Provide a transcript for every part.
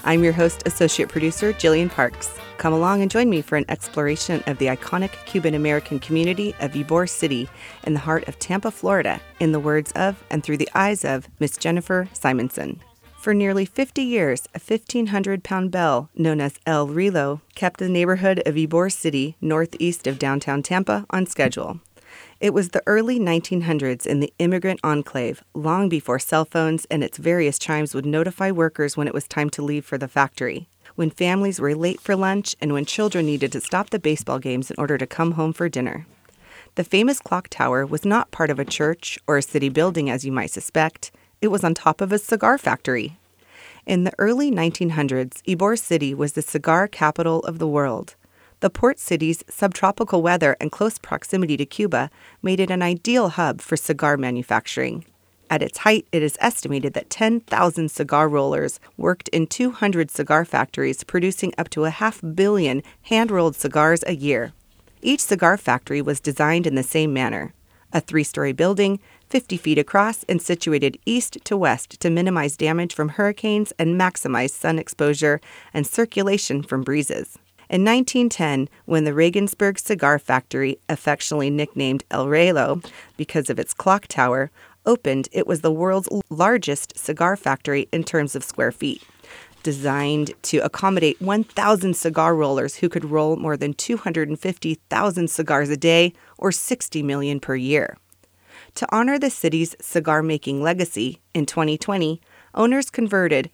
I'm your host, associate producer, Jillian Parks. Come along and join me for an exploration of the iconic Cuban-American community of Ybor City in the heart of Tampa, Florida, in the words of and through the eyes of Miss Jennifer Simonson. For nearly 50 years, a 1,500-pound bell known as El Reloj kept the neighborhood of Ybor City, northeast of downtown Tampa, on schedule. It was the early 1900s in the immigrant enclave, long before cell phones and its various chimes would notify workers when it was time to leave for the factory, when families were late for lunch, and when children needed to stop the baseball games in order to come home for dinner. The famous clock tower was not part of a church or a city building, as you might suspect. It was on top of a cigar factory. In the early 1900s, Ybor City was the cigar capital of the world. The port city's subtropical weather and close proximity to Cuba made it an ideal hub for cigar manufacturing. At its height, it is estimated that 10,000 cigar rollers worked in 200 cigar factories, producing up to 500 million hand-rolled cigars a year. Each cigar factory was designed in the same manner: a 3-story building, 50 feet across, and situated east to west to minimize damage from hurricanes and maximize sun exposure and circulation from breezes. In 1910, when the Regensburg Cigar Factory, affectionately nicknamed El Reloj because of its clock tower, opened, it was the world's largest cigar factory in terms of square feet, designed to accommodate 1,000 cigar rollers who could roll more than 250,000 cigars a day, or 60 million per year. To honor the city's cigar-making legacy, in 2020, owners converted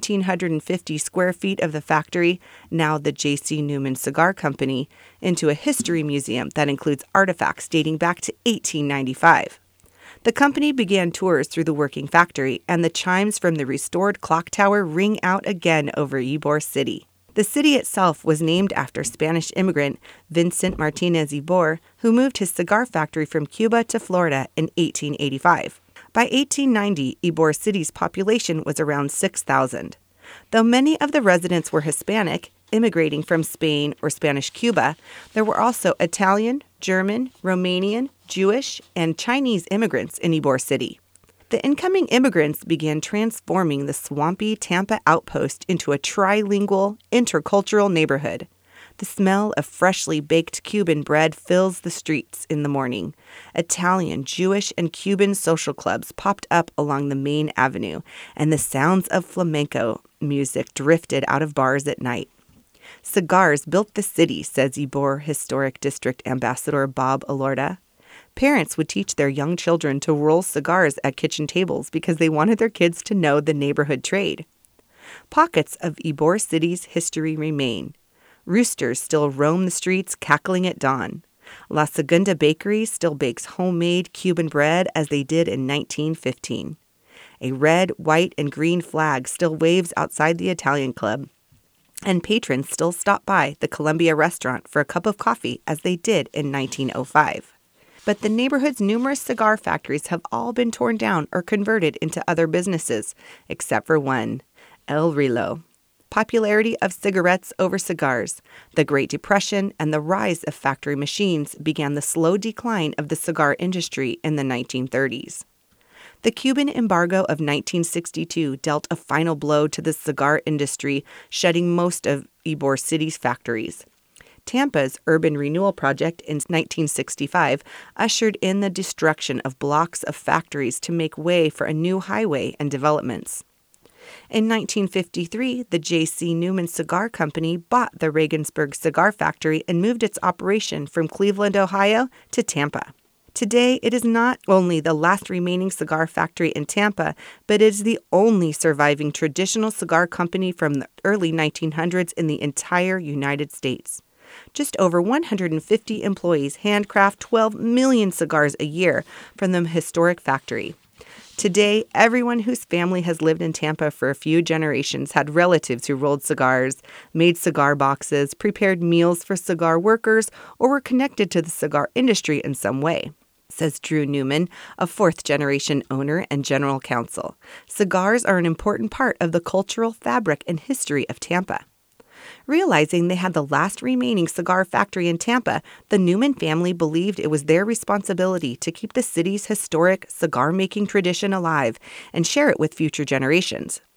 1,750 square feet of the factory, now the J.C. Newman Cigar Company, into a history museum that includes artifacts dating back to 1895. The company began tours through the working factory, and the chimes from the restored clock tower ring out again over Ybor City. The city itself was named after Spanish immigrant Vincent Martinez Ybor, who moved his cigar factory from Cuba to Florida in 1885. By 1890, Ybor City's population was around 6,000. Though many of the residents were Hispanic, immigrating from Spain or Spanish Cuba, there were also Italian, German, Romanian, Jewish, and Chinese immigrants in Ybor City. The incoming immigrants began transforming the swampy Tampa outpost into a trilingual, intercultural neighborhood. The smell of freshly baked Cuban bread fills the streets in the morning. Italian, Jewish, and Cuban social clubs popped up along the main avenue, and the sounds of flamenco music drifted out of bars at night. Cigars built the city, says Ybor Historic District Ambassador Bob Alorda. Parents would teach their young children to roll cigars at kitchen tables because they wanted their kids to know the neighborhood trade. Pockets of Ybor City's history remain. Roosters still roam the streets, cackling at dawn. La Segunda Bakery still bakes homemade Cuban bread as they did in 1915. A red, white, and green flag still waves outside the Italian Club. And patrons still stop by the Columbia restaurant for a cup of coffee as they did in 1905. But the neighborhood's numerous cigar factories have all been torn down or converted into other businesses, except for one, El Reloj. Popularity of cigarettes over cigars, the Great Depression, and the rise of factory machines began the slow decline of the cigar industry in the 1930s. The Cuban embargo of 1962 dealt a final blow to the cigar industry, shutting most of Ybor City's factories. Tampa's Urban Renewal Project in 1965 ushered in the destruction of blocks of factories to make way for a new highway and developments. In 1953, the J.C. Newman Cigar Company bought the Regensburg Cigar Factory and moved its operation from Cleveland, Ohio, to Tampa. Today, it is not only the last remaining cigar factory in Tampa, but it is the only surviving traditional cigar company from the early 1900s in the entire United States. Just over 150 employees handcraft 12 million cigars a year from the historic factory. Today, everyone whose family has lived in Tampa for a few generations had relatives who rolled cigars, made cigar boxes, prepared meals for cigar workers, or were connected to the cigar industry in some way, says Drew Newman, a fourth-generation owner and general counsel. Cigars are an important part of the cultural fabric and history of Tampa. Realizing they had the last remaining cigar factory in Tampa, the Newman family believed it was their responsibility to keep the city's historic cigar-making tradition alive and share it with future generations.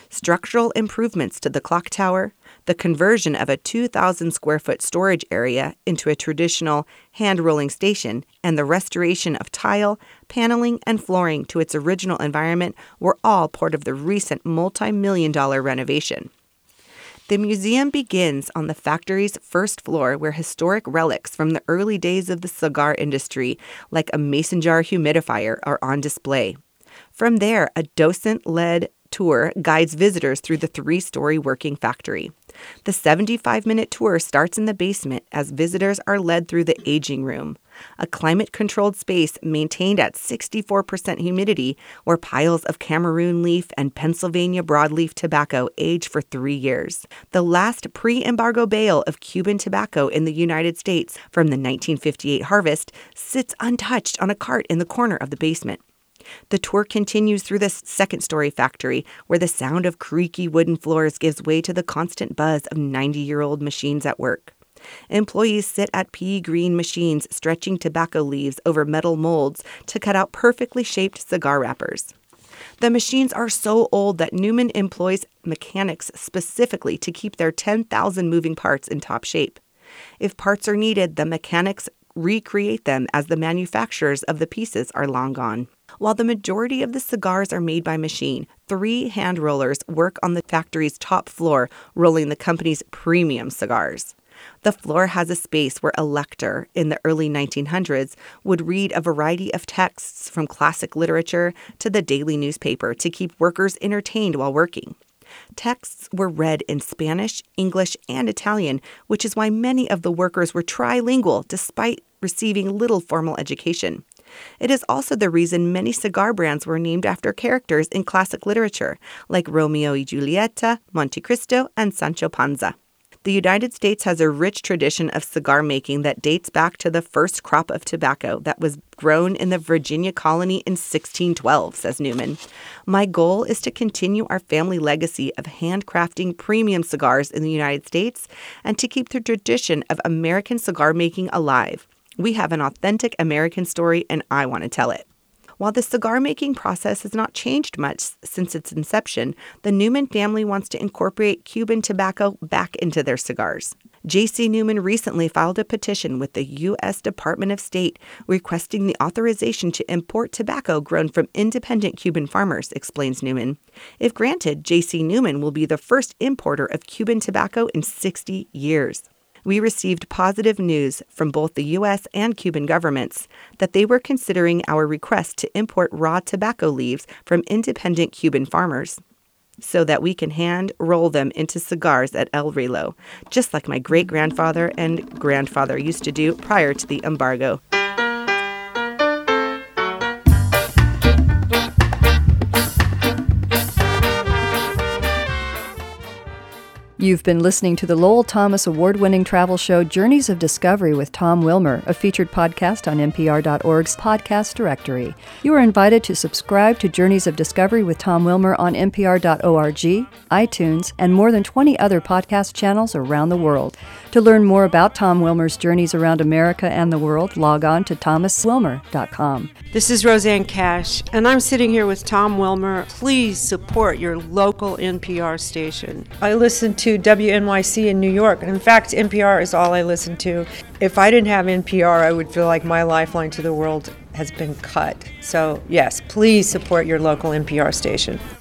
structural improvements to the clock tower, the conversion of a 2,000 square foot storage area into a traditional hand-rolling station, and the restoration of tile, paneling, and flooring to its original environment were all part of the recent multi-million-dollar renovation. The museum begins on the factory's first floor, where historic relics from the early days of the cigar industry, like a mason jar humidifier, are on display. From there, a docent-led tour guides visitors through the 3-story working factory. The 75-minute tour starts in the basement as visitors are led through the aging room, a climate-controlled space maintained at 64% humidity where piles of Cameroon leaf and Pennsylvania broadleaf tobacco age for 3 years. The last pre-embargo bale of Cuban tobacco in the United States from the 1958 harvest sits untouched on a cart in the corner of the basement. The tour continues through the 2nd-story factory, where the sound of creaky wooden floors gives way to the constant buzz of 90-year-old machines at work. Employees sit at pea-green machines stretching tobacco leaves over metal molds to cut out perfectly shaped cigar wrappers. The machines are so old that Newman employs mechanics specifically to keep their 10,000 moving parts in top shape. If parts are needed, the mechanics recreate them as the manufacturers of the pieces are long gone. While the majority of the cigars are made by machine, 3 hand rollers work on the factory's top floor, rolling the company's premium cigars. The floor has a space where a lector in the early 1900s would read a variety of texts from classic literature to the daily newspaper to keep workers entertained while working. Texts were read in Spanish, English, and Italian, which is why many of the workers were trilingual despite receiving little formal education. It is also the reason many cigar brands were named after characters in classic literature, like Romeo y Julieta, Monte Cristo, and Sancho Panza. The United States has a rich tradition of cigar making that dates back to the first crop of tobacco that was grown in the Virginia colony in 1612, says Newman. My goal is to continue our family legacy of handcrafting premium cigars in the United States and to keep the tradition of American cigar making alive. We have an authentic American story, and I want to tell it. While the cigar-making process has not changed much since its inception, the Newman family wants to incorporate Cuban tobacco back into their cigars. J.C. Newman recently filed a petition with the U.S. Department of State requesting the authorization to import tobacco grown from independent Cuban farmers, explains Newman. If granted, J.C. Newman will be the first importer of Cuban tobacco in 60 years. We received positive news from both the U.S. and Cuban governments that they were considering our request to import raw tobacco leaves from independent Cuban farmers so that we can hand roll them into cigars at El Relo, just like my great-grandfather and grandfather used to do prior to the embargo. You've been listening to the Lowell Thomas award-winning travel show Journeys of Discovery with Tom Wilmer, a featured podcast on NPR.org's podcast directory. You are invited to subscribe to Journeys of Discovery with Tom Wilmer on NPR.org, iTunes, and more than 20 other podcast channels around the world. To learn more about Tom Wilmer's journeys around America and the world, log on to thomaswilmer.com. This is Roseanne Cash, and I'm sitting here with Tom Wilmer. Please support your local NPR station. I listen to WNYC in New York. In fact, NPR is all I listen to. If I didn't have NPR, I would feel like my lifeline to the world has been cut. So, yes, please support your local NPR station.